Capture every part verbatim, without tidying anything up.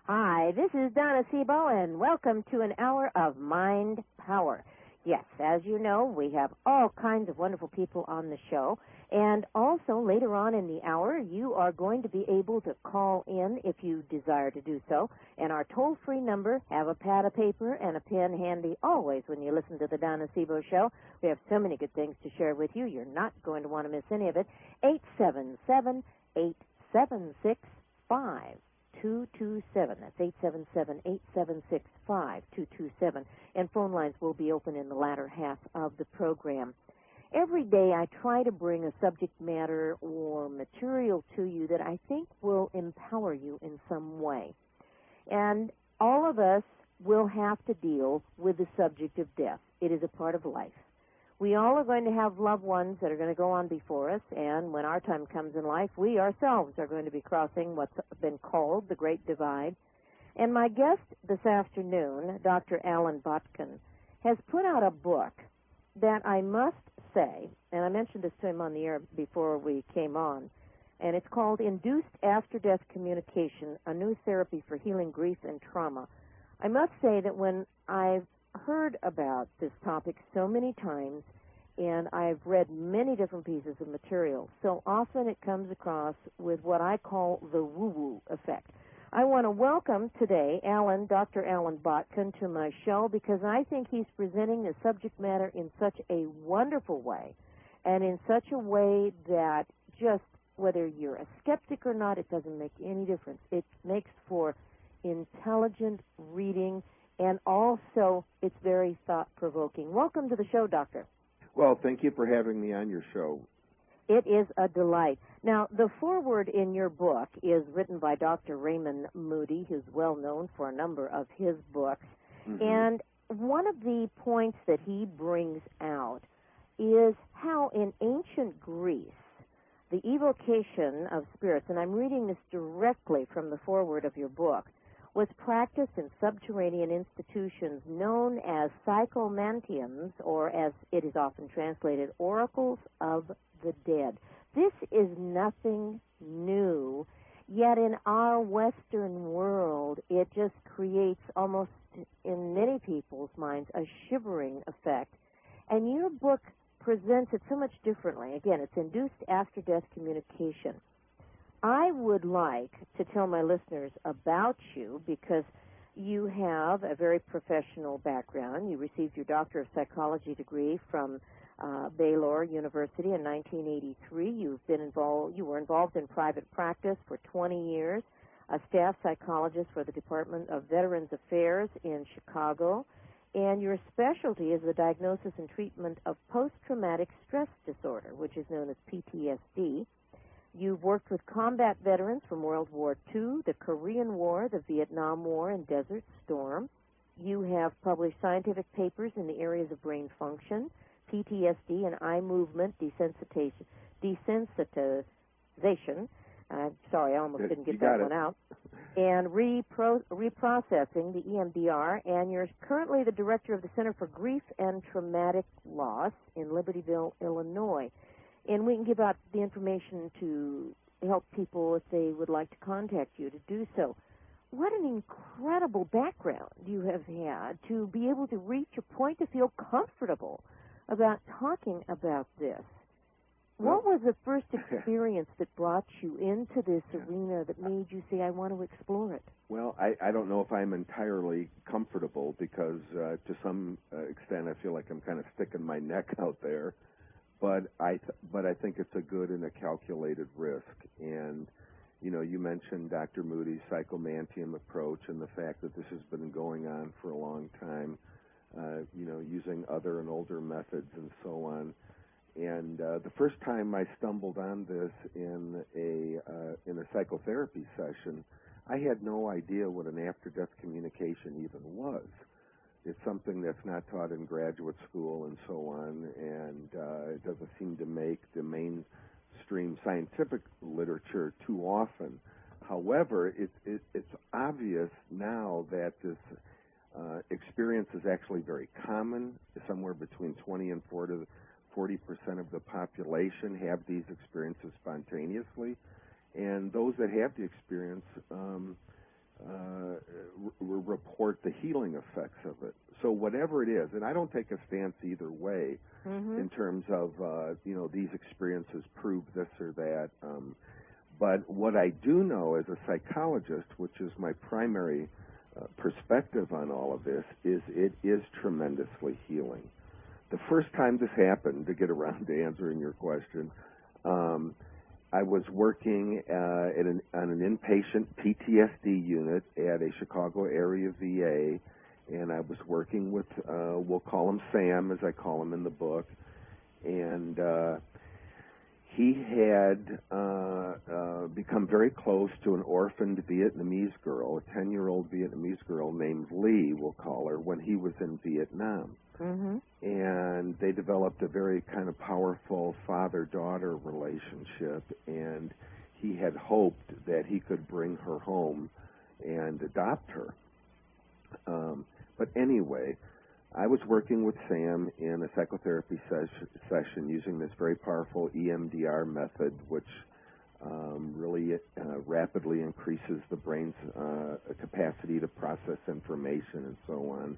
Hi, this is Donna Sebo, and welcome to an hour of Mind Power. Yes, as you know, we have all kinds of wonderful people on the show, and also later on in the hour, you are going to be able to call in if you desire to do so, and our toll-free number, have a pad of paper and a pen handy always when you listen to the Donna Sebo Show. We have so many good things to share with you. You're not going to want to miss any of it. eight seven seven, eight seven six, five two two seven. That's eight seven seven, eight seven six, five two two seven. And phone lines will be open in the latter half of the program. Every day I try to bring a subject matter or material to you that I think will empower you in some way. And all of us will have to deal with the subject of death. It is a part of life. We all are going to have loved ones that are going to go on before us, and when our time comes in life, we ourselves are going to be crossing what's been called the Great Divide. And my guest this afternoon, Doctor Alan Botkin, has put out a book that I must say, and I mentioned this to him on the air before we came on, and it's called Induced After-Death Communication, a New Therapy for Healing Grief and Trauma. I must say that when I've heard about this topic so many times, and I've read many different pieces of material, so often it comes across with what I call the woo-woo effect. I want to welcome today Alan, Doctor Alan Botkin, to my show because I think he's presenting the subject matter in such a wonderful way, and in such a way that just, whether you're a skeptic or not, it doesn't make any difference. It makes for intelligent reading, and also it's very thought-provoking. Welcome to the show, Doctor. Well, thank you for having me on your show. It is a delight. Now, the foreword in your book is written by Doctor Raymond Moody, who's well known for a number of his books. Mm-hmm. And one of the points that he brings out is how in ancient Greece, the evocation of spirits, and I'm reading this directly from the foreword of your book, was practiced in subterranean institutions known as psychomantiums, or as it is often translated, oracles of the dead. This is nothing new, yet in our Western world, it just creates almost, in many people's minds, a shivering effect. And your book presents it so much differently. Again, it's Induced After-Death Communication. I would like to tell my listeners about you because you have a very professional background. You received your Doctor of Psychology degree from uh, Baylor University in nineteen eighty-three. You've been involved. You were involved in private practice for twenty years, a staff psychologist for the Department of Veterans Affairs in Chicago, and your specialty is the diagnosis and treatment of post-traumatic stress disorder, which is known as P T S D. You've worked with combat veterans from World War Two, the Korean War, the Vietnam War, and Desert Storm. You have published scientific papers in the areas of brain function, P T S D, and eye movement desensitization. desensitization. I'm sorry, I almost didn't get that it. one out. And repro- reprocessing, the E M D R, and you're currently the director of the Center for Grief and Traumatic Loss in Libertyville, Illinois. And we can give out the information to help people if they would like to contact you to do so. What an incredible background you have had to be able to reach a point to feel comfortable about talking about this. What was the first experience that brought you into this arena that made you say, I want to explore it? Well, I, I don't know if I'm entirely comfortable because uh, to some uh, extent I feel like I'm kind of sticking my neck out there. But I, th- but I think it's a good and a calculated risk. And, you know, you mentioned Doctor Moody's psychomantium approach and the fact that this has been going on for a long time, uh, you know, using other and older methods and so on. And uh, the first time I stumbled on this in a uh, in a psychotherapy session, I had no idea what an after-death communication even was. It's something that's not taught in graduate school and so on, and uh, it doesn't seem to make the mainstream scientific literature too often. However, it, it, it's obvious now that this uh, experience is actually very common. Somewhere between twenty and forty percent of the population have these experiences spontaneously, and those that have the experience um, uh, report the healing effects of it. So whatever it is, and I don't take a stance either way Mm-hmm. in terms of, uh, you know, these experiences prove this or that. Um, but what I do know as a psychologist, which is my primary uh, perspective on all of this, is it is tremendously healing. The first time this happened, to get around to answering your question, um, I was working uh, at an, on an inpatient P T S D unit at a Chicago area V A, and I was working with, uh, we'll call him Sam, as I call him in the book, and uh, he had uh, uh, become very close to an orphaned Vietnamese girl, a ten-year-old Vietnamese girl named Lee, we'll call her, when he was in Vietnam. Mm-hmm. And they developed a very kind of powerful father-daughter relationship, and he had hoped that he could bring her home and adopt her. Um, but anyway, I was working with Sam in a psychotherapy ses- session using this very powerful E M D R method, which um, really uh, rapidly increases the brain's uh, capacity to process information and so on.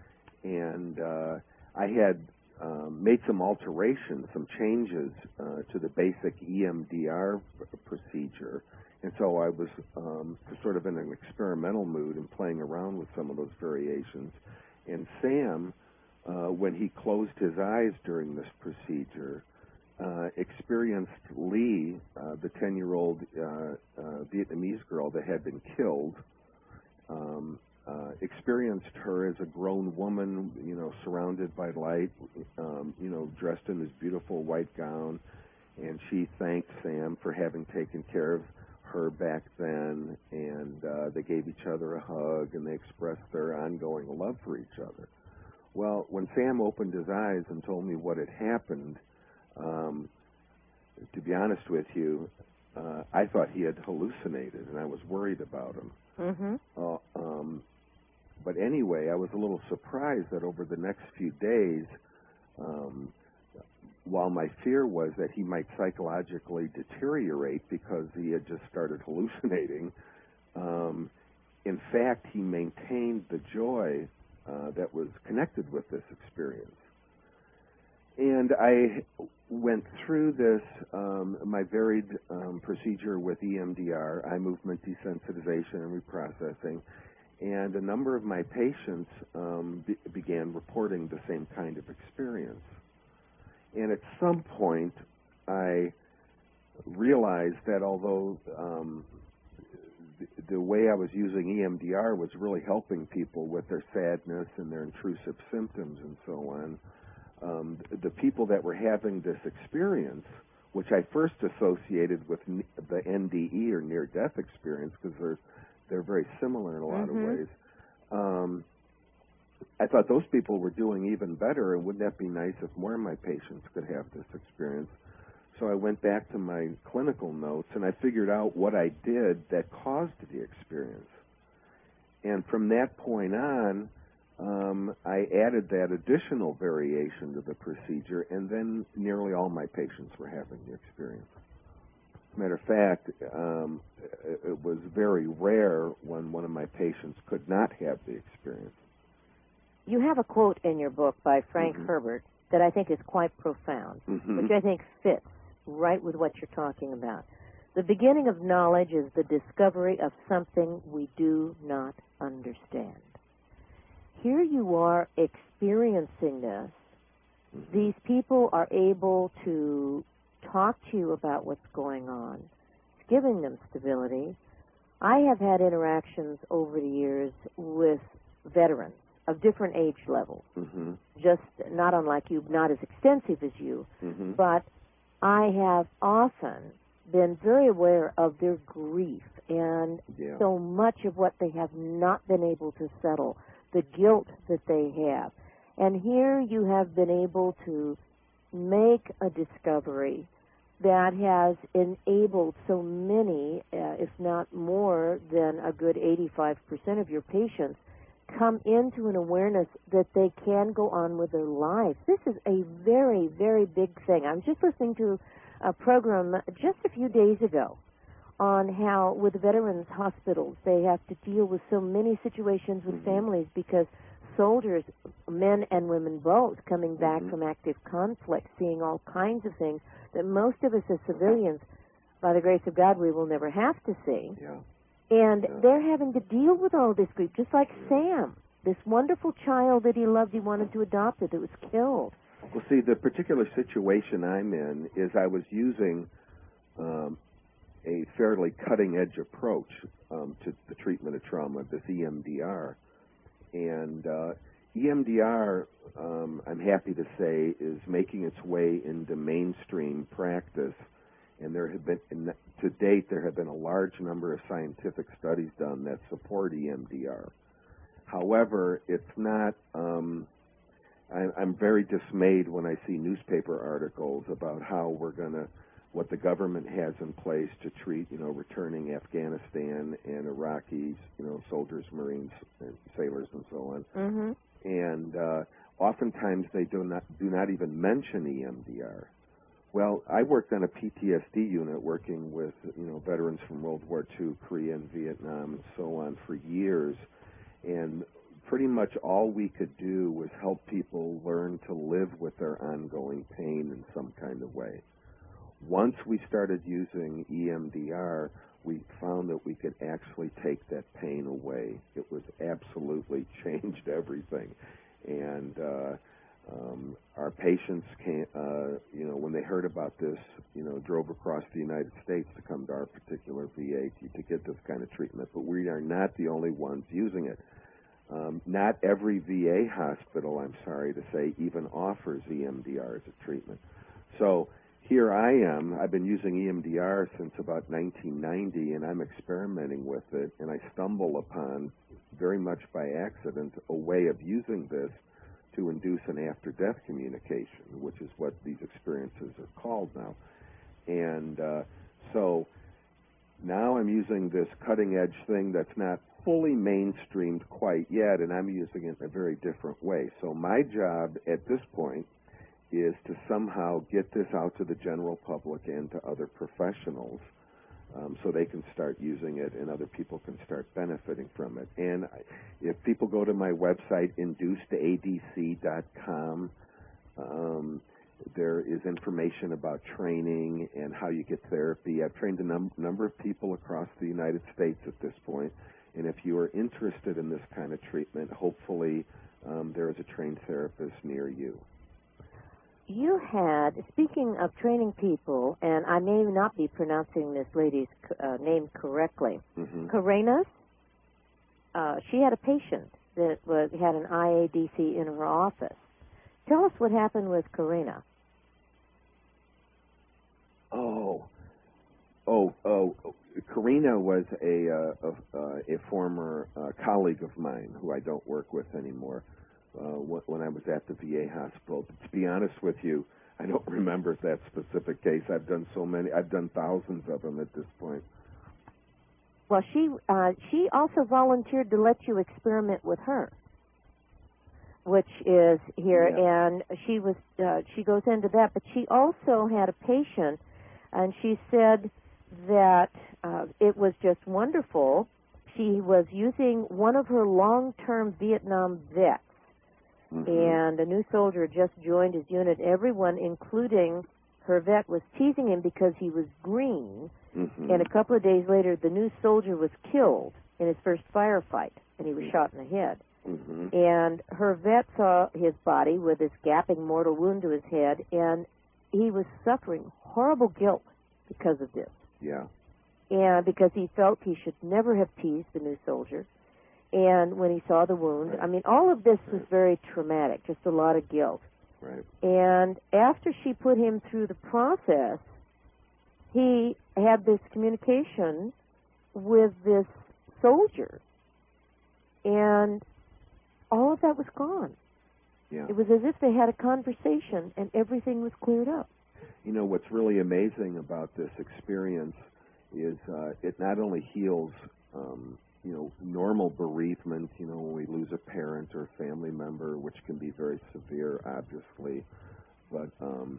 And uh, I had um, made some alterations, some changes uh, to the basic E M D R procedure. And so I was um, sort of in an experimental mood and playing around with some of those variations. And Sam, uh, when he closed his eyes during this procedure, uh, experienced Lee, uh, the ten-year-old uh, uh, Vietnamese girl that had been killed, um, uh, experienced her as a grown woman, you know, surrounded by light, um, you know, dressed in this beautiful white gown. And she thanked Sam for having taken care of her back then, and uh, they gave each other a hug, and they expressed their ongoing love for each other. Well, when Sam opened his eyes and told me what had happened, um, to be honest with you, uh, I thought he had hallucinated, and I was worried about him. Mm-hmm. Uh, um, but anyway, I was a little surprised that over the next few days, um, while my fear was that he might psychologically deteriorate because he had just started hallucinating, um, in fact, he maintained the joy uh, that was connected with this experience. And I went through this, um, my varied um, procedure with E M D R, eye movement desensitization and reprocessing, and a number of my patients um, be- began reporting the same kind of experience. And at some point, I realized that although um, the, the way I was using E M D R was really helping people with their sadness and their intrusive symptoms and so on, um, the, the people that were having this experience, which I first associated with n- the N D E or near-death experience, because they're they're very similar in a lot Mm-hmm. of ways. Um, I thought those people were doing even better, and wouldn't that be nice if more of my patients could have this experience? So I went back to my clinical notes, and I figured out what I did that caused the experience. And from that point on, um, I added that additional variation to the procedure, and then nearly all my patients were having the experience. As a matter of fact, um, it, it was very rare when one of my patients could not have the experience. You have a quote in your book by Frank Mm-hmm. Herbert that I think is quite profound, Mm-hmm. which I think fits right with what you're talking about. The beginning of knowledge is the discovery of something we do not understand. Here you are experiencing this. Mm-hmm. These people are able to talk to you about what's going on. It's giving them stability. I have had interactions over the years with veterans of different age levels, Mm-hmm. just not unlike you, not as extensive as you, Mm-hmm. but I have often been very aware of their grief and Yeah. so much of what they have not been able to settle, the guilt that they have. And here you have been able to make a discovery that has enabled so many, uh, if not more than a good eighty-five percent of your patients, come into an awareness that they can go on with their lives. This is a very, very big thing. I was just listening to a program just a few days ago on how, with veterans hospitals, they have to deal with so many situations with Mm-hmm. families because soldiers, men and women both, coming back Mm-hmm. from active conflict, seeing all kinds of things that most of us as civilians, by the grace of God, we will never have to see. Yeah. And Yeah. they're having to deal with all this grief, just like Sam, this wonderful child that he loved, he wanted to adopt it, that was killed. Well, see, the particular situation I'm in is I was using um, a fairly cutting-edge approach um, to the treatment of trauma, this E M D R. And uh, E M D R, um, I'm happy to say, is making its way into mainstream practice. And there have been, to date, there have been a large number of scientific studies done that support E M D R. However, it's not, um, I, I'm very dismayed when I see newspaper articles about how we're going to, what the government has in place to treat, you know, returning Afghanistan and Iraqis, you know, soldiers, Marines, and sailors, and so on. Mm-hmm. And uh, oftentimes they do not do not even mention E M D R. Well, I worked on a P T S D unit working with, you know, veterans from World War Two, Korea, and Vietnam, and so on for years, and pretty much all we could do was help people learn to live with their ongoing pain in some kind of way. Once we started using E M D R, we found that we could actually take that pain away. It was absolutely changed everything. And uh, um, our patients came, uh, you know, when they heard about this, you know, drove across the United States to come to our particular V A to, to get this kind of treatment. But we are not the only ones using it. Um, not every V A hospital, I'm sorry to say, even offers E M D R as a treatment. So here I am. I've been using E M D R since about nineteen ninety, and I'm experimenting with it, and I stumble upon, very much by accident, a way of using this to induce an after-death communication, which is what these experiences are called now. And uh, so now I'm using this cutting-edge thing that's not fully mainstreamed quite yet, and I'm using it in a very different way. So my job at this point is to somehow get this out to the general public and to other professionals um, so they can start using it and other people can start benefiting from it. And if people go to my website, induced A D C dot com, um, there is information about training and how you get therapy. I've trained a num- number of people across the United States at this point, and if you are interested in this kind of treatment, hopefully um, there is a trained therapist near you. You had, speaking of training people, and I may not be pronouncing this lady's uh, name correctly, Mm-hmm. Karenas, uh, she had a patient that was, had an I A D C in her office. Tell us what happened with Karina. Oh, oh, oh, Karina was a, uh, a, uh, a former uh, colleague of mine who I don't work with anymore. Uh, when I was at the V A hospital. But to be honest with you, I don't remember that specific case. I've done so many. I've done thousands of them at this point. Well, she uh, she also volunteered to let you experiment with her, which is here, Yeah. and she was uh, she goes into that. But she also had a patient, and she said that uh, it was just wonderful. She was using one of her long-term Vietnam vets. Mm-hmm. And a new soldier had just joined his unit. Everyone, including her vet, was teasing him because he was green. Mm-hmm. And a couple of days later, the new soldier was killed in his first firefight, and he was shot in the head. Mm-hmm. And her vet saw his body with this gaping mortal wound to his head, and he was suffering horrible guilt because of this. Yeah. And because he felt he should never have teased the new soldier. And when he saw the wound, Right. I mean, all of this was Right. very traumatic, just a lot of guilt. Right. And after she put him through the process, he had this communication with this soldier, and all of that was gone. Yeah. It was as if they had a conversation, and everything was cleared up. You know, what's really amazing about this experience is uh, it not only heals um, you know, normal bereavement, you know, when we lose a parent or a family member, which can be very severe, obviously, but um,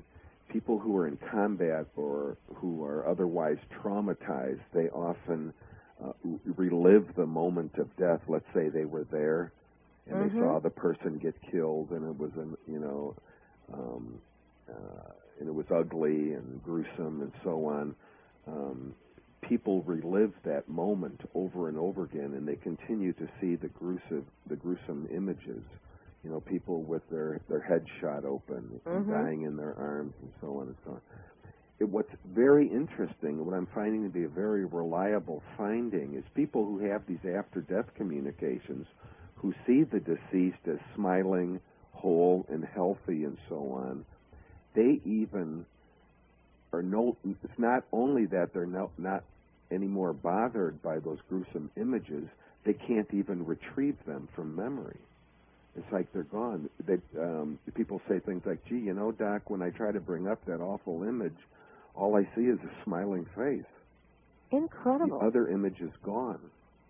people who are in combat or who are otherwise traumatized, they often uh, relive the moment of death. Let's say they were there and mm-hmm. they saw the person get killed, and it was, an, you know, um, uh, and it was ugly and gruesome and so on. Um, people relive that moment over and over again, and they continue to see the gruesome, the gruesome images. You know, people with their, their head shot open and mm-hmm. dying in their arms and so on and so on. It, what's very interesting, what I'm finding to be a very reliable finding, is people who have these after-death communications, who see the deceased as smiling, whole, and healthy and so on, they even are no, it's not only that they're no, not any more bothered by those gruesome images, they can't even retrieve them from memory. It's like they're gone. They, um, people say things like, gee, you know, Doc, when I try to bring up that awful image, all I see is a smiling face. Incredible. The other image is gone.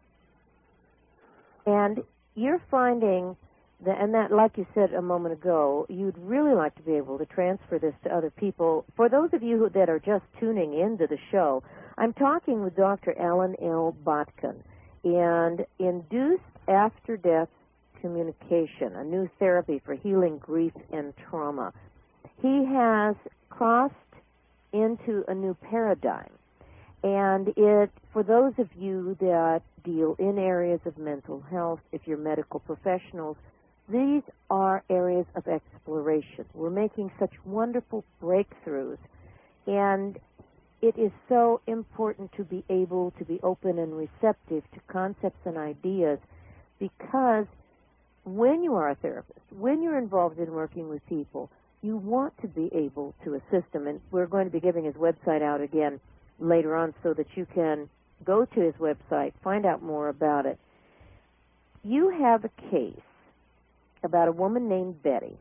And you're finding that, and that, like you said a moment ago, you'd really like to be able to transfer this to other people. For those of you who, that are just tuning into the show, I'm talking with Doctor Alan L. Botkin, and Induced After-Death Communication, a new therapy for healing grief and trauma. He has crossed into a new paradigm, and it, for those of you that deal in areas of mental health, if you're medical professionals, these are areas of exploration. We're making such wonderful breakthroughs, and it is so important to be able to be open and receptive to concepts and ideas, because when you are a therapist, when you're involved in working with people, you want to be able to assist them. And we're going to be giving his website out again later on so that you can go to his website, find out more about it. You have a case about a woman named Betty,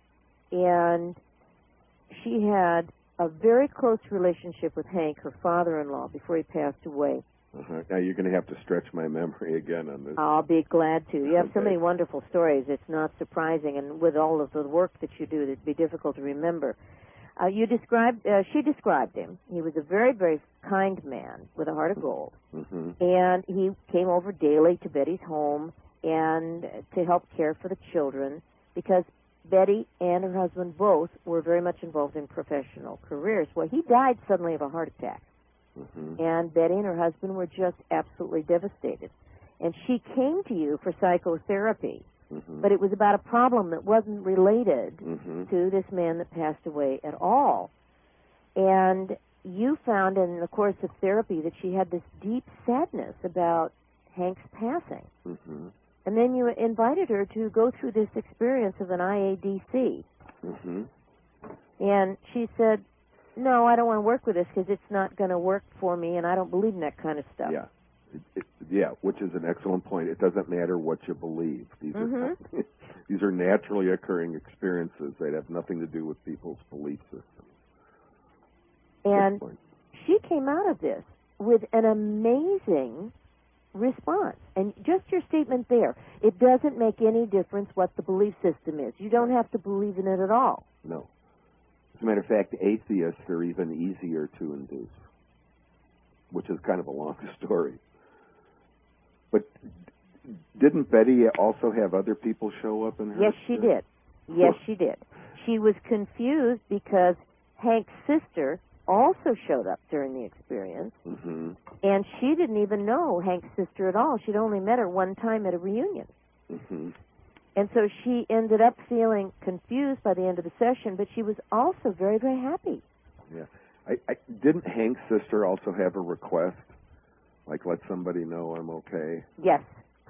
and she had a very close relationship with Hank, her father-in-law, before he passed away. Uh-huh. Now you're going to have to stretch my memory again on this. I'll be glad to. You have okay. so many wonderful stories. It's not surprising, and with all of the work that you do, it'd be difficult to remember. Uh, you described, uh, she described him. He was a very, very kind man with a heart of gold, mm-hmm. and he came over daily to Betty's home and to help care for the children, because Betty and her husband both were very much involved in professional careers. Well, he died suddenly of a heart attack. Mm-hmm. And Betty and her husband were just absolutely devastated. And she came to you for psychotherapy, mm-hmm. but it was about a problem that wasn't related mm-hmm. to this man that passed away at all. And you found in the course of therapy that she had this deep sadness about Hank's passing. Mm-hmm. And then you invited her to go through this experience of an I A D C. Mm-hmm. And she said, no, I don't want to work with this because it's not going to work for me, and I don't believe in that kind of stuff. Yeah, it, it, yeah, which is an excellent point. It doesn't matter what you believe. These mm-hmm. are these are naturally occurring experiences. They have nothing to do with people's belief systems. And she came out of this with an amazing response. And just your statement there, it doesn't make any difference what the belief system is. You don't have to believe in it at all. No. As a matter of fact, atheists are even easier to induce, which is kind of a long story. But didn't Betty also have other people show up in her? Yes, she did. Yes, she did. She was confused because Hank's sister also showed up during the experience, mm-hmm. and she didn't even know Hank's sister at all. She'd only met her one time at a reunion. Mm-hmm. And so she ended up feeling confused by the end of the session, but she was also very, very happy. Yeah. I, I, didn't Hank's sister also have a request? Like, let somebody know I'm okay? Yes.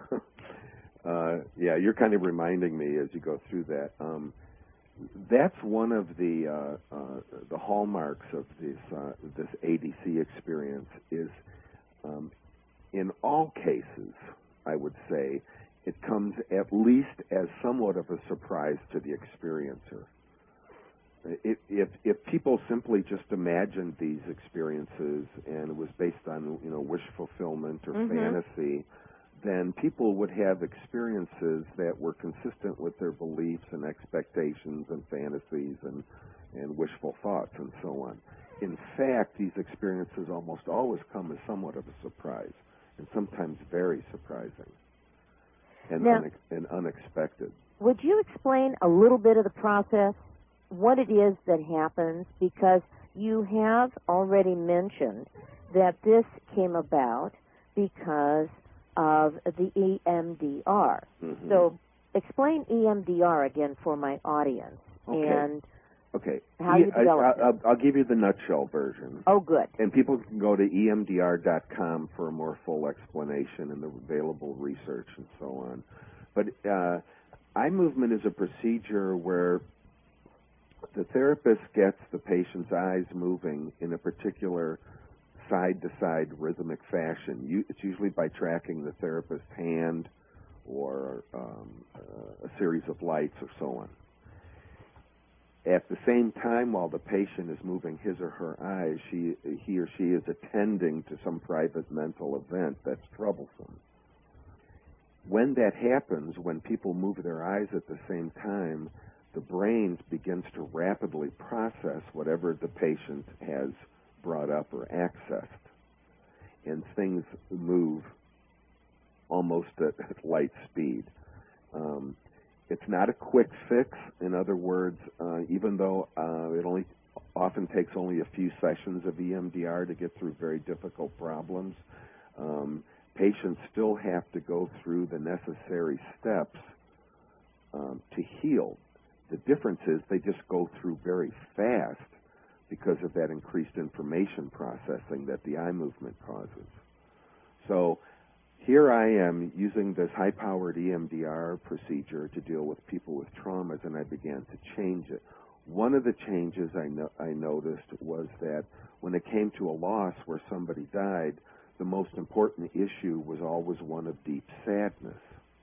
uh, yeah, you're kind of reminding me as you go through that. Um, that's one of the uh, uh, the hallmarks of this uh, this A D C experience is, um, in all cases, I would say, it comes at least as somewhat of a surprise to the experiencer. If, if, if people simply just imagined these experiences and it was based on, you know, wish fulfillment or mm-hmm. fantasy, then people would have experiences that were consistent with their beliefs and expectations and fantasies and, and wishful thoughts and so on. In fact, these experiences almost always come as somewhat of a surprise, and sometimes very surprising and, now, unex- and unexpected. Would you explain a little bit of the process, what it is that happens? Because you have already mentioned that this came about because of the E M D R. Mm-hmm. So explain E M D R again for my audience. Okay. And okay. how e- you developed I, I, it. I'll, I'll give you the nutshell version. Oh, good. And people can go to E M D R dot com for a more full explanation and the available research and so on. But uh, eye movement is a procedure where the therapist gets the patient's eyes moving in a particular side-to-side rhythmic fashion. You, it's usually by tracking the therapist's hand or um, uh, a series of lights or so on. At the same time, while the patient is moving his or her eyes, she, he or she is attending to some private mental event that's troublesome. When that happens, when people move their eyes at the same time, the brain begins to rapidly process whatever the patient has brought up or accessed, and things move almost at light speed. Um, it's not a quick fix. In other words, uh, even though uh, it only often takes only a few sessions of E M D R to get through very difficult problems, um, patients still have to go through the necessary steps um, to heal. The difference is they just go through very fast because of that increased information processing that the eye movement causes. So here I am using this high-powered E M D R procedure to deal with people with traumas, and I began to change it. One of the changes I, no- I noticed was that when it came to a loss where somebody died, the most important issue was always one of deep sadness.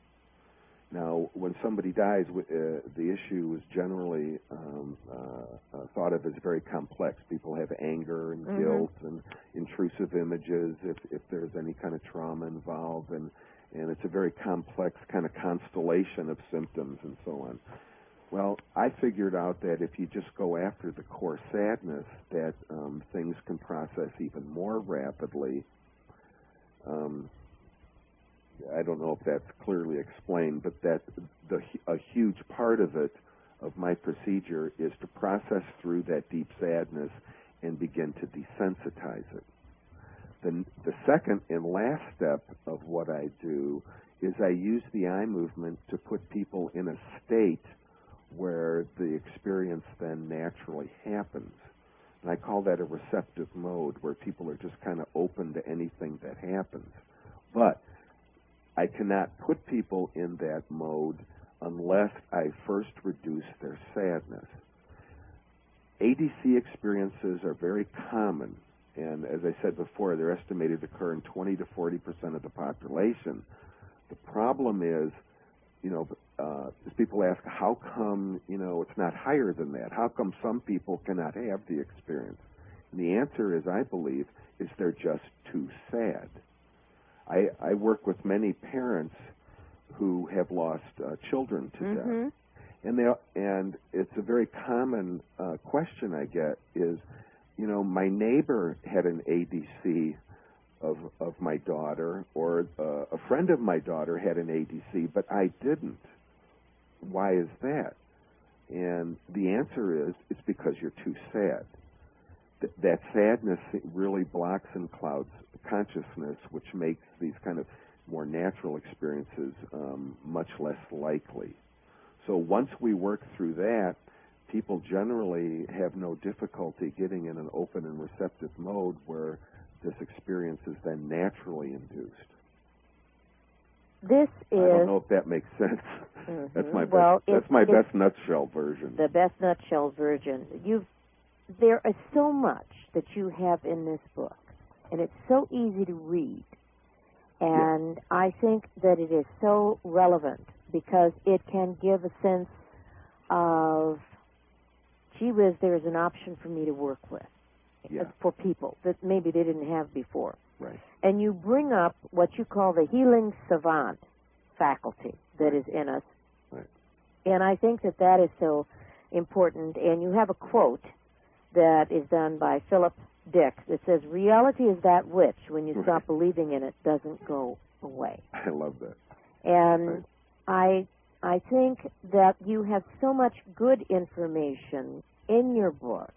Now, when somebody dies, uh, the issue is generally um, uh, uh, thought of as very complex. People have anger and Mm-hmm. guilt and intrusive images if, if there's any kind of trauma involved, and, and it's a very complex kind of constellation of symptoms and so on. Well, I figured out that if you just go after the core sadness, that um, things can process even more rapidly. Um, I don't know if that's clearly explained, but that the, a huge part of it, of my procedure, is to process through that deep sadness and begin to desensitize it. The, the second and last step of what I do is I use the eye movement to put people in a state where the experience then naturally happens. And I call that a receptive mode, where people are just kind of open to anything that happens. But I cannot put people in that mode unless I first reduce their sadness. A D C experiences are very common, and as I said before, they're estimated to occur in twenty to forty percent of the population. The problem is, you know, uh, as people ask, how come, you know, it's not higher than that? How come some people cannot have the experience? And the answer is, I believe, is they're just too sad. I, I work with many parents who have lost uh, children to Mm-hmm. death, and they and it's a very common uh, question I get is, you know, my neighbor had an A D C of of my daughter, or uh, a friend of my daughter had an A D C, but I didn't. Why is that? And the answer is, it's because you're too sad. Th- that sadness really blocks and clouds consciousness, which makes these kind of more natural experiences um, much less likely. So once we work through that, people generally have no difficulty getting in an open and receptive mode where this experience is then naturally induced. This is... I don't know if that makes sense. Mm-hmm. That's my well, best. That's it's, my it's best nutshell version. The best nutshell version. You've there is so much that you have in this book, and it's so easy to read. And yeah. I think that it is so relevant because it can give a sense of, gee whiz, there's an option for me to work with, yeah. for people that maybe they didn't have before. Right. And you bring up what you call the healing savant faculty that right. is in us. Right. And I think that that is so important. And you have a quote that is done by Philip Dick that says, reality is that which, when you Right. stop believing in it, doesn't go away. I love that. And Right. I I think that you have so much good information in your book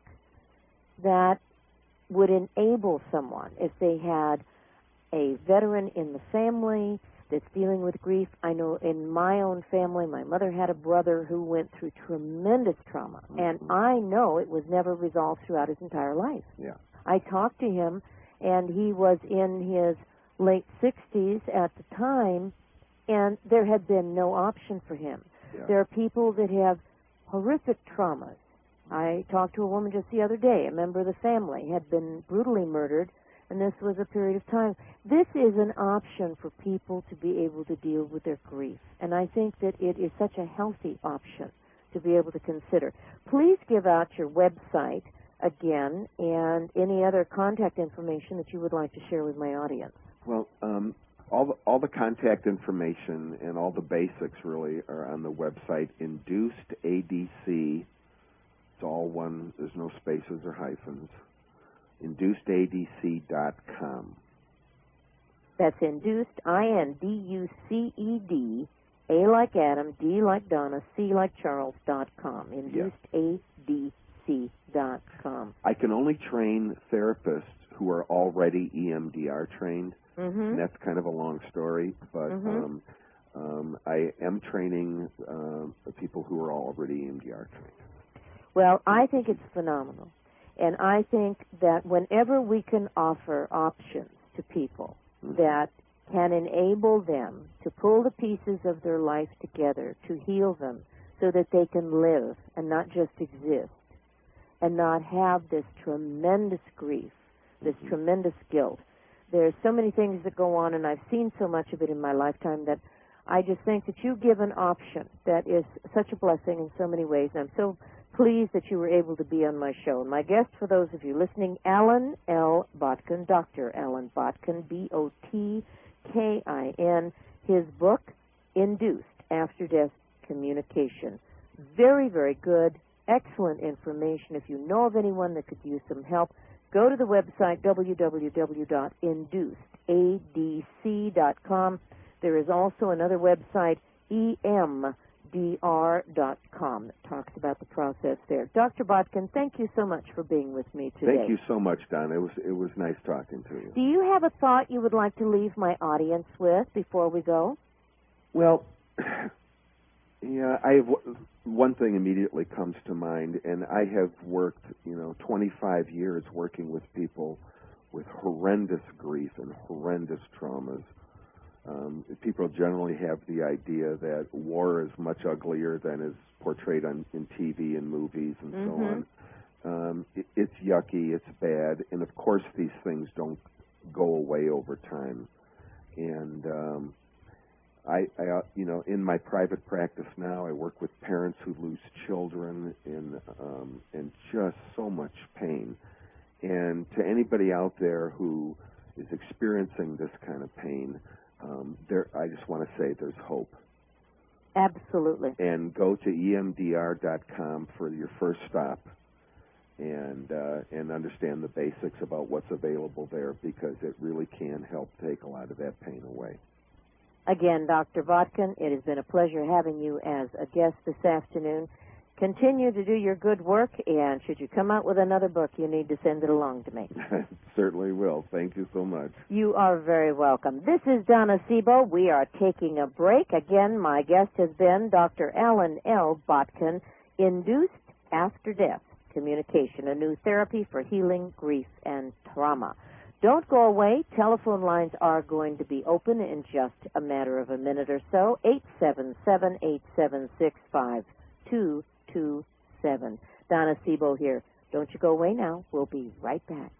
that would enable someone, if they had a veteran in the family that's dealing with grief. I know in my own family, my mother had a brother who went through tremendous trauma, Mm-hmm. and I know it was never resolved throughout his entire life. Yeah. I talked to him, and he was in his late sixties at the time, and there had been no option for him. Yeah. There are people that have horrific traumas. I talked to a woman just the other day, a member of the family had been brutally murdered, and this was a period of time. This is an option for people to be able to deal with their grief, and I think that it is such a healthy option to be able to consider. Please give out your website again and any other contact information that you would like to share with my audience. Well, um, all the, all the contact information and all the basics really are on the website Induced A D C. It's all one. There's no spaces or hyphens. induced A D C dot com. That's Induced, I N D U C E D, A like Adam, D like Donna, C like Charles, dot com. Induced A D C dot com. I can only train therapists who are already E M D R trained. Mm-hmm. And that's kind of a long story, but Mm-hmm. um, um, I am training uh, people who are already E M D R trained. Well, I think it's phenomenal. And I think that whenever we can offer options to people Mm-hmm. that can enable them to pull the pieces of their life together to heal them so that they can live and not just exist and not have this tremendous grief, this Mm-hmm. tremendous guilt. There's so many things that go on, and I've seen so much of it in my lifetime that I just think that you give an option that is such a blessing in so many ways. And I'm so pleased that you were able to be on my show. And my guest, for those of you listening, Alan L. Botkin, Doctor Alan Botkin, B O T K I N. His book, Induced After Death Communication. Very, very good, excellent information. If you know of anyone that could use some help, go to the website w w w dot induced a d c dot com. There is also another website, E M D R dot com, that talks about the process there. Doctor Botkin, thank you so much for being with me today. Thank you so much, Don. It was it was nice talking to you. Do you have a thought you would like to leave my audience with before we go? Well, yeah, I have one thing immediately comes to mind, and I have worked, you know, twenty-five years working with people with horrendous grief and horrendous traumas. Um, people generally have the idea that war is much uglier than is portrayed on in T V and movies and Mm-hmm. so on. Um, it, it's yucky, it's bad, and of course these things don't go away over time. And um, I, I, uh, you know, in my private practice now, I work with parents who lose children in um, in just so much pain. And to anybody out there who is experiencing this kind of pain, um, there, I just want to say there's hope. Absolutely. And go to E M D R dot com for your first stop, and uh, and understand the basics about what's available there, because it really can help take a lot of that pain away. Again, Doctor Botkin, it has been a pleasure having you as a guest this afternoon. Continue to do your good work, and should you come out with another book, you need to send it along to me. Certainly will. Thank you so much. You are very welcome. This is Donna Sebo. We are taking a break. Again, my guest has been Doctor Alan L. Botkin, Induced After Death Communication, a new therapy for healing grief and trauma. Don't go away. Telephone lines are going to be open in just a matter of a minute or so. eight seven seven, eight seven six, five two two seven. Donna Sebo here. Don't you go away now. We'll be right back.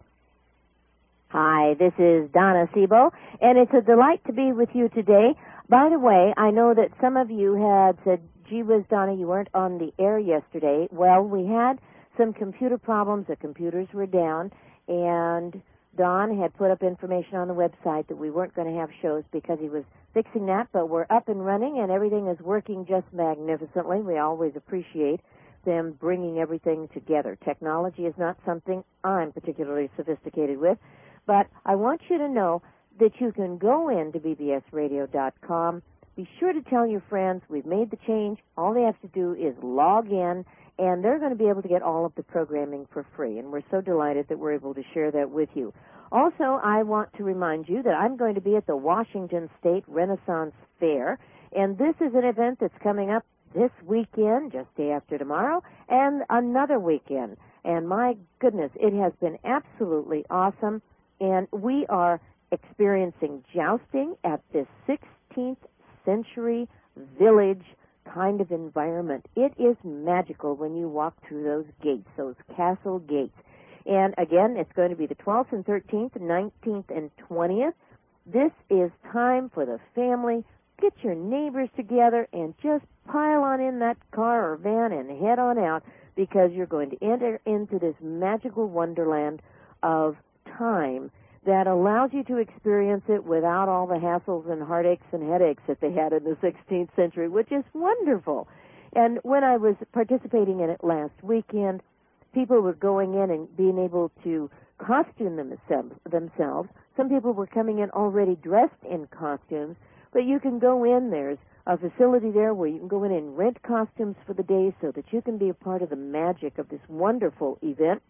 Hi, this is Donna Sebo, and it's a delight to be with you today. By the way, I know that some of you had said, gee whiz, Donna, you weren't on the air yesterday. Well, we had some computer problems. The computers were down, and Don had put up information on the website that we weren't going to have shows because he was fixing that, but we're up and running, and everything is working just magnificently. We always appreciate them bringing everything together. Technology is not something I'm particularly sophisticated with, but I want you to know that you can go in to b b s radio dot com. Be sure to tell your friends we've made the change. All they have to do is log in, and they're going to be able to get all of the programming for free, and we're so delighted that we're able to share that with you. Also, I want to remind you that I'm going to be at the Washington State Renaissance Fair, and this is an event that's coming up this weekend, just day after tomorrow, and another weekend. And my goodness, it has been absolutely awesome, and we are experiencing jousting at this sixteenth century village kind of environment. It is magical when you walk through those gates, those castle gates. And again, it's going to be the twelfth and thirteenth, nineteenth and twentieth. This is time for the family. Get your neighbors together and just pile on in that car or van and head on out, because you're going to enter into this magical wonderland of time that allows you to experience it without all the hassles and heartaches and headaches that they had in the sixteenth century, which is wonderful. And when I was participating in it last weekend, people were going in and being able to costume themselves. Some people were coming in already dressed in costumes, but you can go in. There's a facility there where you can go in and rent costumes for the day so that you can be a part of the magic of this wonderful event.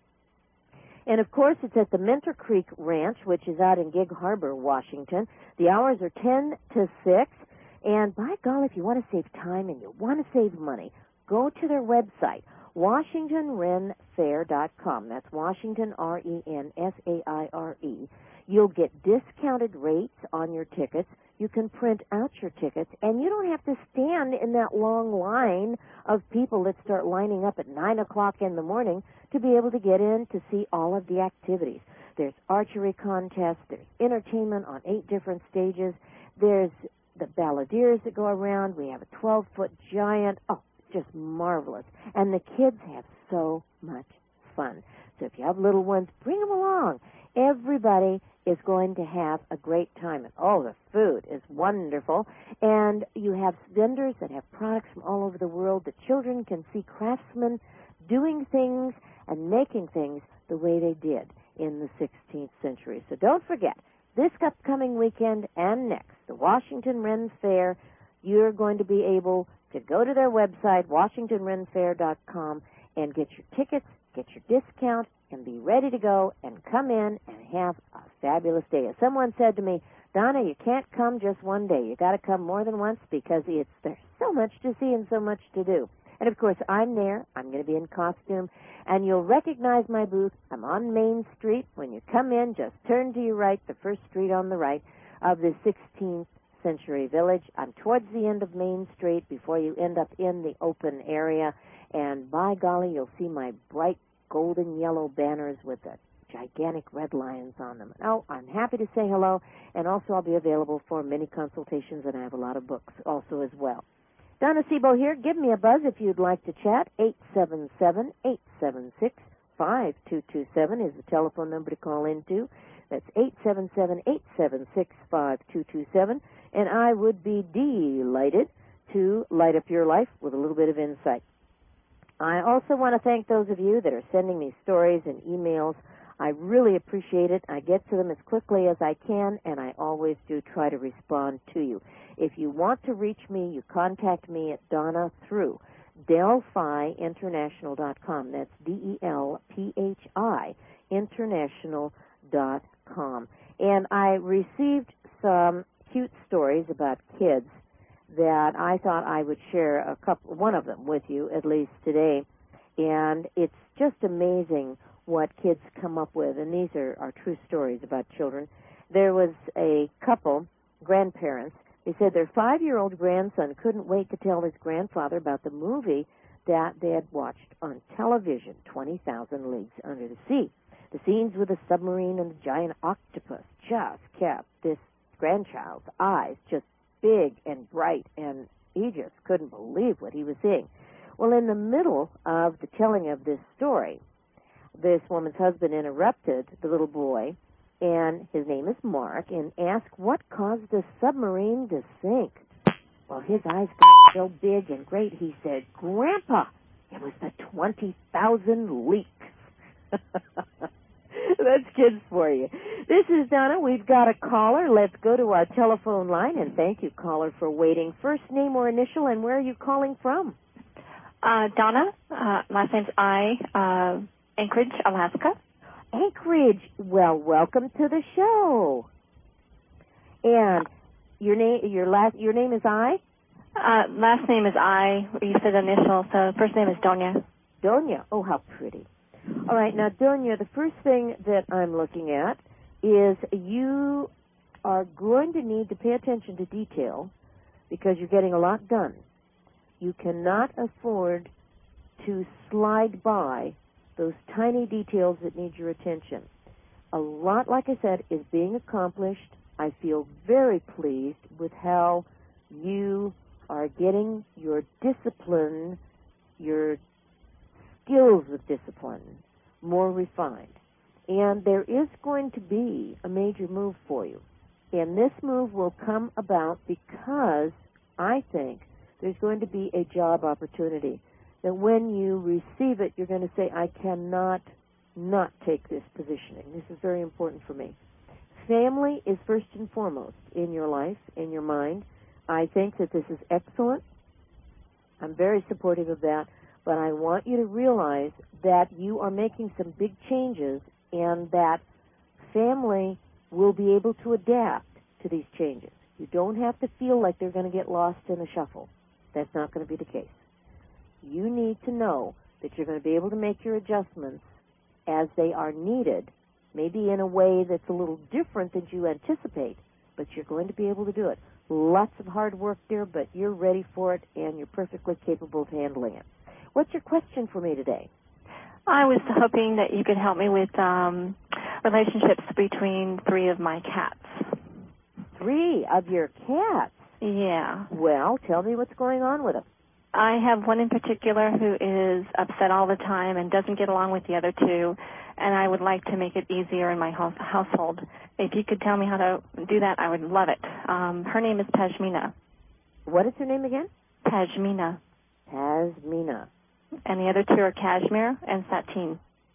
And, of course, it's at the Mentor Creek Ranch, which is out in Gig Harbor, Washington. The hours are ten to six. And, by golly, if you want to save time and you want to save money, go to their website, Washington Ren Fair dot com. That's Washington, R E N S A I R E. You'll get discounted rates on your tickets. You can print out your tickets, and you don't have to stand in that long line of people that start lining up at nine o'clock in the morning to be able to get in to see all of the activities. There's archery contests. There's entertainment on eight different stages. There's the balladeers that go around. We have a twelve-foot giant. Oh, just marvelous. And the kids have so much fun. So if you have little ones, bring them along. Everybody is going to have a great time. And oh, the food is wonderful. And you have vendors that have products from all over the world. The children can see craftsmen doing things and making things the way they did in the sixteenth century. So don't forget, this upcoming weekend and next, the Washington Ren Fair, you're going to be able to go to their website, Washington Ren Fair dot com, and get your tickets, get your discount, and be ready to go and come in and have a fabulous day. As someone said to me, Donna, you can't come just one day. You got to come more than once, because it's there's so much to see and so much to do. And, of course, I'm there. I'm going to be in costume. And you'll recognize my booth. I'm on Main Street. When you come in, just turn to your right, the first street on the right of the sixteenth century village. I'm towards the end of Main Street before you end up in the open area. And, by golly, you'll see my bright golden yellow banners with the gigantic red lions on them. Oh, I'm happy to say hello. And also I'll be available for many consultations, and I have a lot of books also as well. Donna Sebo here. Give me a buzz if you'd like to chat. eight seven seven, eight seven six, five two two seven is the telephone number to call into. That's eight seven seven, eight seven six, five two two seven. And I would be delighted to light up your life with a little bit of insight. I also want to thank those of you that are sending me stories and emails. I really appreciate it. I get to them as quickly as I can, and I always do try to respond to you. If you want to reach me, you contact me at Donna through Delphi International dot com. That's D E L P H I International dot com. And I received some cute stories about kids that I thought I would share a couple, one of them with you at least today. And it's just amazing what kids come up with, and these are, are true stories about children. There was a couple, grandparents. They said their five-year-old grandson couldn't wait to tell his grandfather about the movie that they had watched on television, twenty thousand Leagues Under the Sea. The scenes with the submarine and the giant octopus just kept this grandchild's eyes just big and bright, and he just couldn't believe what he was seeing. Well, in the middle of the telling of this story, this woman's husband interrupted the little boy, and his name is Mark, and asked what caused the submarine to sink. Well, his eyes got so big and great, he said, Grandpa, you was the twenty thousand leaks. That's kids for you. This is Donna. We've got a caller. Let's go to our telephone line, and thank you, caller, for waiting. First name or initial, and where are you calling from? Uh, Donna. Uh, last name's I. Uh, Anchorage, Alaska. Anchorage. Well, welcome to the show. And your name, your last, your name is I. Uh, last name is I. You said initial, so first name is Donia. Donia. Oh, how pretty. All right, now, Donia, the first thing that I'm looking at is you are going to need to pay attention to detail because you're getting a lot done. You cannot afford to slide by those tiny details that need your attention. A lot, like I said, is being accomplished. I feel very pleased with how you are getting your discipline, your skills of discipline more refined. And there is going to be a major move for you. And this move will come about because I think there's going to be a job opportunity that when you receive it, you're going to say, I cannot not take this positioning. This is very important for me. Family is first and foremost in your life, in your mind. I think that this is excellent. I'm very supportive of that. But I want you to realize that you are making some big changes and that family will be able to adapt to these changes. You don't have to feel like they're going to get lost in the shuffle. That's not going to be the case. You need to know that you're going to be able to make your adjustments as they are needed, maybe in a way that's a little different than you anticipate, but you're going to be able to do it. Lots of hard work there, but you're ready for it and you're perfectly capable of handling it. What's your question for me today? I was hoping that you could help me with um, relationships between three of my cats. Three of your cats? Yeah. Well, tell me what's going on with them. I have one in particular who is upset all the time and doesn't get along with the other two, and I would like to make it easier in my house- household. If you could tell me how to do that, I would love it. Um, her name is Pashmina. What is her name again? Pashmina. Pashmina. And the other two are Cashmere and Satine.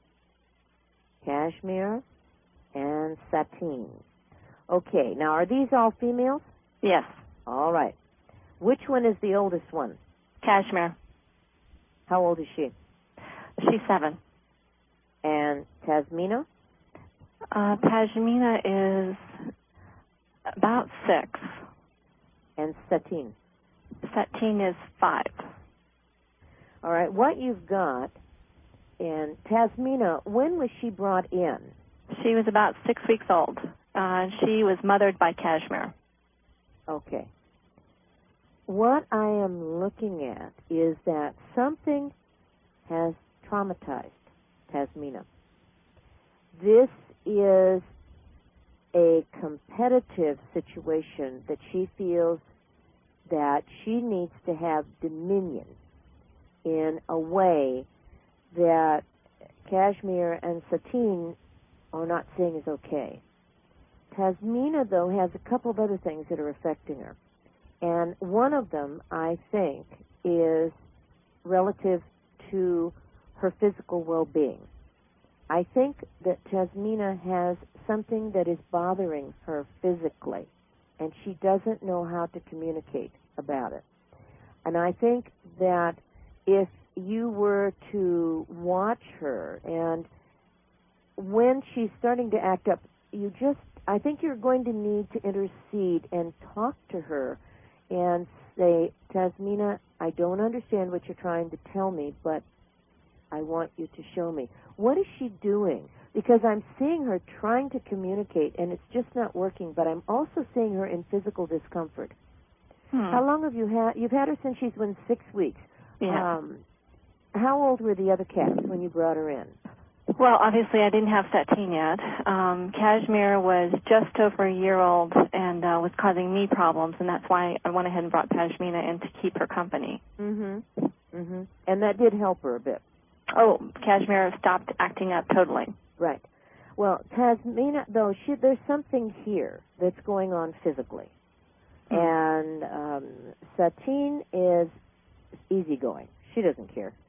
Cashmere and Satine. Okay, now are these all females? Yes. All right. Which one is the oldest one? Cashmere. How old is she? She's seven. And Tasmina? Uh, Pashmina is about six. And Satine? Satine is five. All right, what you've got, and Tasmina, when was she brought in? She was about six weeks old. Uh, she was mothered by Cashmere. Okay. What I am looking at is that something has traumatized Tasmina. This is a competitive situation that she feels that she needs to have dominion in a way that Cashmere and Satine are not seeing as okay. Tasmina, though, has a couple of other things that are affecting her. And one of them, I think, is relative to her physical well-being. I think that Tasmina has something that is bothering her physically, and she doesn't know how to communicate about it. And I think that if you were to watch her, and when she's starting to act up, you just, I think you're going to need to intercede and talk to her and say, Tasmina, I don't understand what you're trying to tell me, but I want you to show me. What is she doing? Because I'm seeing her trying to communicate, and it's just not working, but I'm also seeing her in physical discomfort. Hmm. How long have you had? You've had her since she's been six weeks. Yeah. Um, how old were the other cats when you brought her in? Well, obviously I didn't have Satine yet. Um, Cashmere was just over a year old and uh, was causing me problems, and that's why I went ahead and brought Pashmina in to keep her company. Mm-hmm. Mm-hmm. And that did help her a bit. Oh, Cashmere stopped acting up totally. Right. Well, Tasmina, though, she, there's something here that's going on physically. And um, Satine is easygoing. She doesn't care.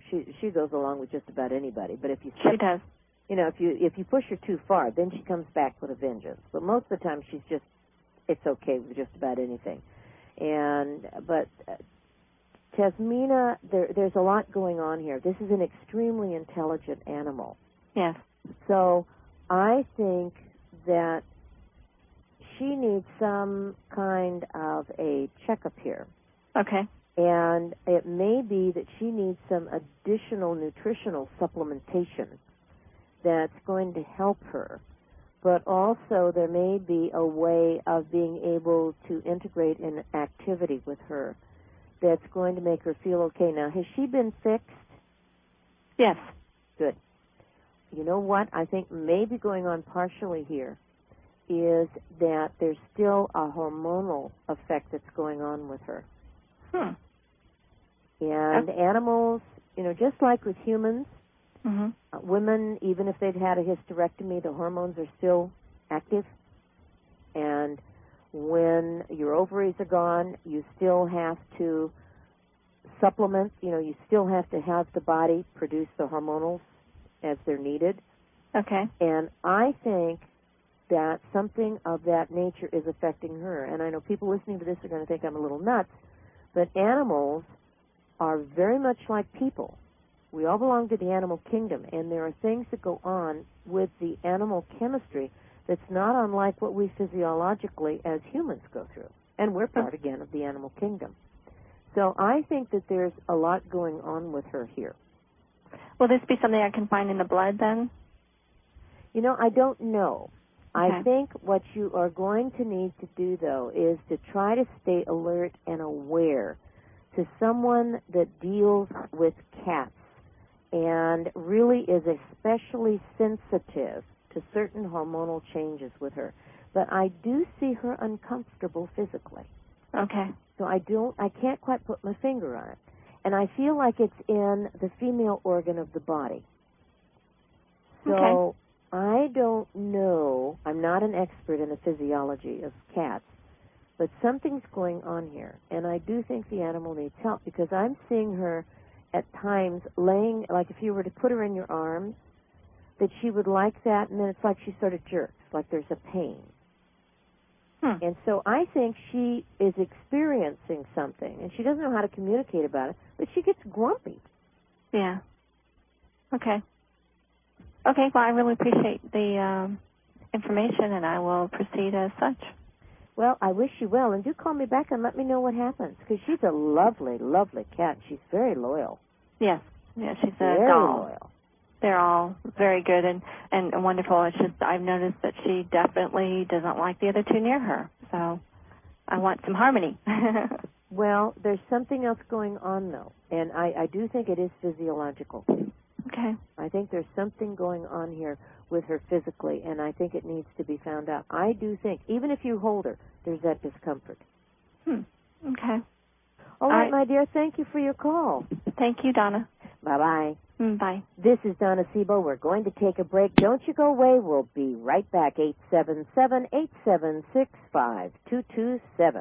she she goes along with just about anybody. But if you step, she does. You know, if you if you push her too far, then she comes back with a vengeance. But most of the time, she's just it's okay with just about anything. And but uh, Tasmina, there there's a lot going on here. This is an extremely intelligent animal. Yes. So I think that she needs some kind of a checkup here. Okay. And it may be that she needs some additional nutritional supplementation that's going to help her. But also there may be a way of being able to integrate an activity with her that's going to make her feel okay. Now, has she been fixed? Yes. Good. You know what? I think maybe going on partially here is that there's still a hormonal effect that's going on with her. Hmm. And okay. animals, you know, just like with humans, mm-hmm. uh, women, even if they've had a hysterectomy, the hormones are still active. And when your ovaries are gone, you still have to supplement, you know, you still have to have the body produce the hormonals as they're needed. Okay. And I think that something of that nature is affecting her. And I know people listening to this are going to think I'm a little nuts, but animals are very much like people. We all belong to the animal kingdom, and there are things that go on with the animal chemistry that's not unlike what we physiologically as humans go through. And we're part, again, of the animal kingdom. So I think that there's a lot going on with her here. Will this be something I can find in the blood then? You know, I don't know. Okay. I think what you are going to need to do, though, is to try to stay alert and aware to someone that deals with cats and really is especially sensitive to certain hormonal changes with her. But I do see her uncomfortable physically. Okay. So I don't, I can't quite put my finger on it. And I feel like it's in the female organ of the body. So okay. I don't know, I'm not an expert in the physiology of cats, but something's going on here. And I do think the animal needs help because I'm seeing her at times laying, like if you were to put her in your arms, that she would like that, and then it's like she sort of jerks, like there's a pain. Hmm. And so I think she is experiencing something, and she doesn't know how to communicate about it, but she gets grumpy. Yeah. Okay. Okay, well, I really appreciate the um, information, and I will proceed as such. Well, I wish you well, and do call me back and let me know what happens, because she's a lovely, lovely cat. She's very loyal. Yes. Yeah, she's a very doll. loyal. They're all very good and, and wonderful. It's just I've noticed that she definitely doesn't like the other two near her, so I want some harmony. Well, there's something else going on, though, and I, I do think it is physiological. Okay. I think there's something going on here with her physically, and I think it needs to be found out. I do think, even if you hold her, there's that discomfort. Hmm. Okay. All right, my dear, thank you for your call. Thank you, Donna. Bye-bye. Mm, bye. This is Donna Sebo. We're going to take a break. Don't you go away. We'll be right back. eight seven seven, eight seven six, five two two seven.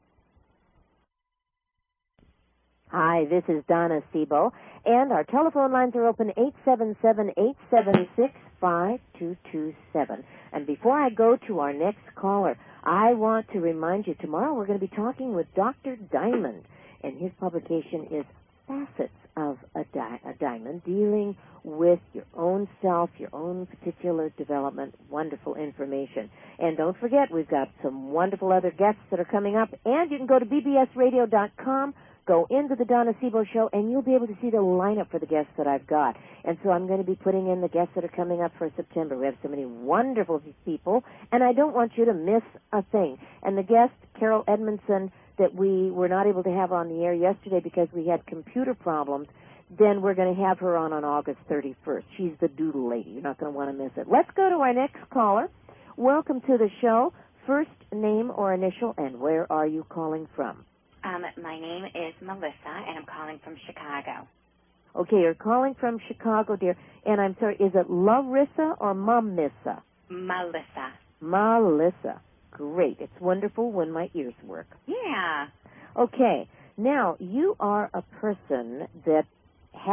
Hi, this is Donna Sebo, and our telephone lines are open eight seven seven, eight seven six, five two two seven. And before I go to our next caller, I want to remind you, tomorrow we're going to be talking with Doctor Diamond, and his publication is Facets of a, di- a Diamond, dealing with your own self, your own particular development. Wonderful information. And don't forget, we've got some wonderful other guests that are coming up, and you can go to b b s radio dot com, go into the Donna Sebo Show, and you'll be able to see the lineup for the guests that I've got. And so I'm going to be putting in the guests that are coming up for September. We have so many wonderful people, and I don't want you to miss a thing. And the guest, Carol Edmondson, that we were not able to have on the air yesterday because we had computer problems, then we're going to have her on on August thirty-first. She's the doodle lady. You're not going to want to miss it. Let's go to our next caller. Welcome to the show. First name or initial, and where are you calling from? Um, my name is Melissa, and I'm calling from Chicago. Okay, you're calling from Chicago, dear. And I'm sorry, is it Larissa or Mamissa? Melissa. Melissa. Great. It's wonderful when my ears work. Yeah. Okay. Now, you are a person that has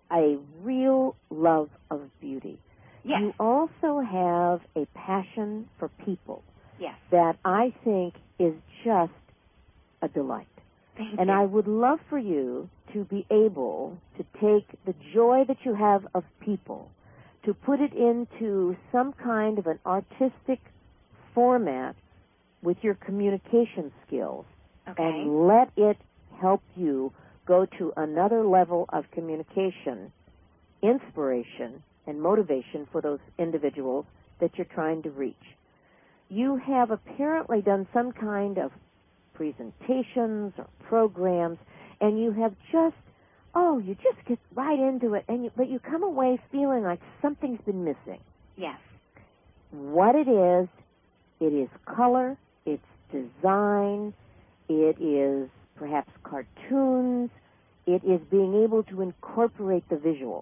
a real love of beauty. Yes. You also have a passion for people. Yes. That I think is just a delight. Thank and you. I would love for you to be able to take the joy that you have of people, to put it into some kind of an artistic format with your communication skills, Okay. and let it help you go to another level of communication, inspiration, and motivation for those individuals that you're trying to reach. You have apparently done some kind of presentations or programs, and you have just, oh, you just get right into it, and you, but you come away feeling like something's been missing. Yes. What it is, it is color, it's design, it is perhaps cartoons, it is being able to incorporate the visual.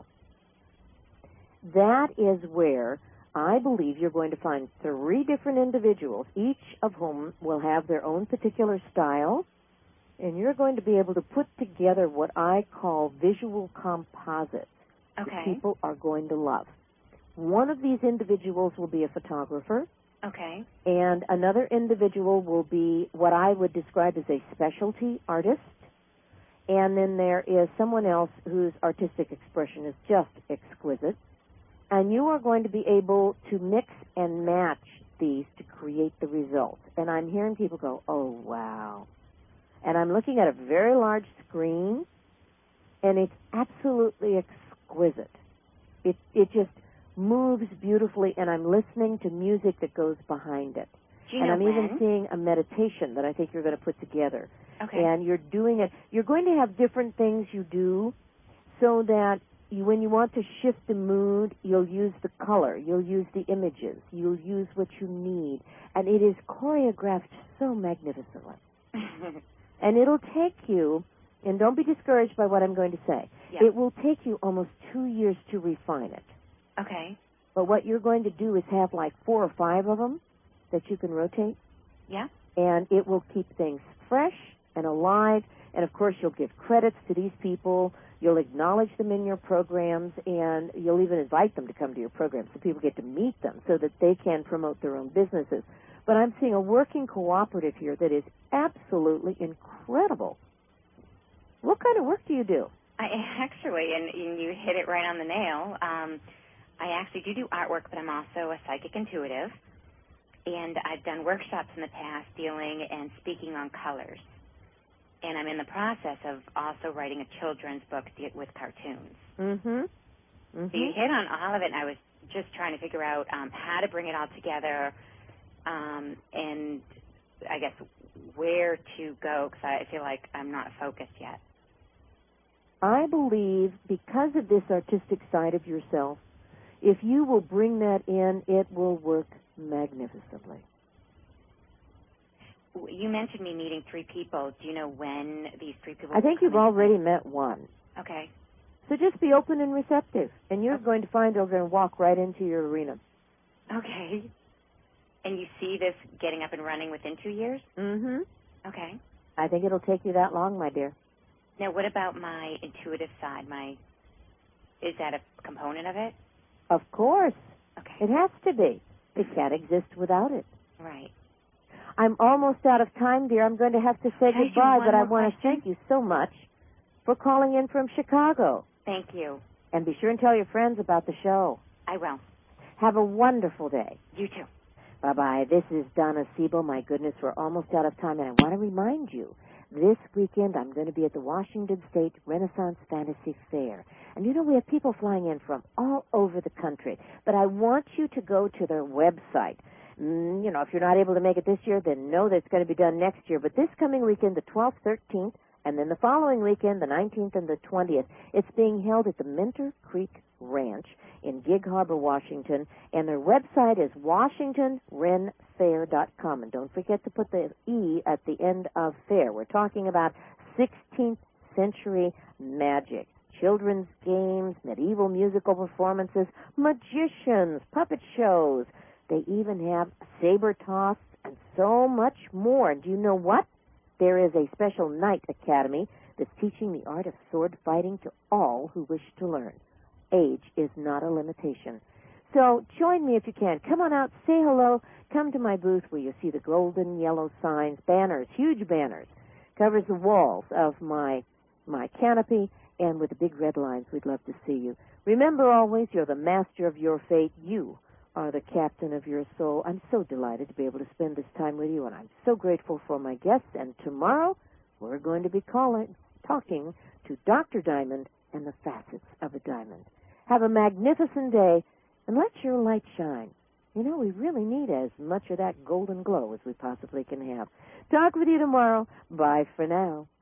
That is where I believe you're going to find three different individuals, each of whom will have their own particular style, and you're going to be able to put together what I call visual composites Okay. that people are going to love. One of these individuals will be a photographer, Okay. and another individual will be what I would describe as a specialty artist, and then there is someone else whose artistic expression is just exquisite. And you are going to be able to mix and match these to create the results. And I'm hearing people go, oh, wow. And I'm looking at a very large screen, and it's absolutely exquisite. It it just moves beautifully, and I'm listening to music that goes behind it. Do you and know I'm when? even seeing a meditation that I think you're going to put together. Okay. And you're doing it. You're going to have different things you do so that you, when you want to shift the mood, you'll use the color, you'll use the images, you'll use what you need. And it is choreographed so magnificently. And it'll take you, and don't be discouraged by what I'm going to say, Yeah. it will take you almost two years to refine it. Okay. But what you're going to do is have like four or five of them that you can rotate, Yeah. and it will keep things fresh and alive. And, of course, you'll give credits to these people. You'll acknowledge them in your programs, and you'll even invite them to come to your programs so people get to meet them so that they can promote their own businesses. But I'm seeing a working cooperative here that is absolutely incredible. What kind of work do you do? I actually, and, and you hit it right on the nail, um, I actually do do artwork, but I'm also a psychic intuitive, and I've done workshops in the past dealing and speaking on colors. And I'm in the process of also writing a children's book with cartoons. Mm-hmm. Mm-hmm. So you hit on all of it, and I was just trying to figure out um, how to bring it all together, um, and I guess where to go, because I feel like I'm not focused yet. I believe because of this artistic side of yourself, if you will bring that in, it will work magnificently. You mentioned me meeting three people. Do you know when these three people I think will you've come in? already met one. Okay. So just be open and receptive, and you're Okay. going to find they're going to walk right into your arena. Okay. And you see this getting up and running within two years? Mm-hmm. Okay. I think it'll take you that long, my dear. Now, what about my intuitive side? My is that a component of it? Of course. Okay. It has to be. It can't exist without it. Right. I'm almost out of time, dear. I'm going to have to say Can I do goodbye, one but I more want to question? thank you so much for calling in from Chicago. Thank you. And be sure and tell your friends about the show. I will. Have a wonderful day. You too. Bye-bye. This is Donna Siebel. My goodness, we're almost out of time, and I want to remind you, this weekend I'm going to be at the Washington State Renaissance Fantasy Fair. And you know, we have people flying in from all over the country, but I want you to go to their website. Mm, you know, if you're not able to make it this year, then know that it's going to be done next year. But this coming weekend, the twelfth, thirteenth, and then the following weekend, the nineteenth and the twentieth, it's being held at the Minter Creek Ranch in Gig Harbor, Washington, and their website is washington ren fair dot com. And don't forget to put the E at the end of fair. We're talking about sixteenth century magic, children's games, medieval musical performances, magicians, puppet shows. They even have saber toss and so much more. And do you know what? There is a special night academy that's teaching the art of sword fighting to all who wish to learn. Age is not a limitation. So join me if you can. Come on out, say hello, come to my booth where you'll see the golden yellow signs, banners, huge banners, covers the walls of my my canopy, and with the big red lines, we'd love to see you. Remember always, you're the master of your fate. You are the captain of your soul. I'm so delighted to be able to spend this time with you, and I'm so grateful for my guests. And tomorrow, we're going to be calling, talking to Doctor Diamond and the facets of a diamond. Have a magnificent day, and let your light shine. You know, we really need as much of that golden glow as we possibly can have. Talk with you tomorrow. Bye for now.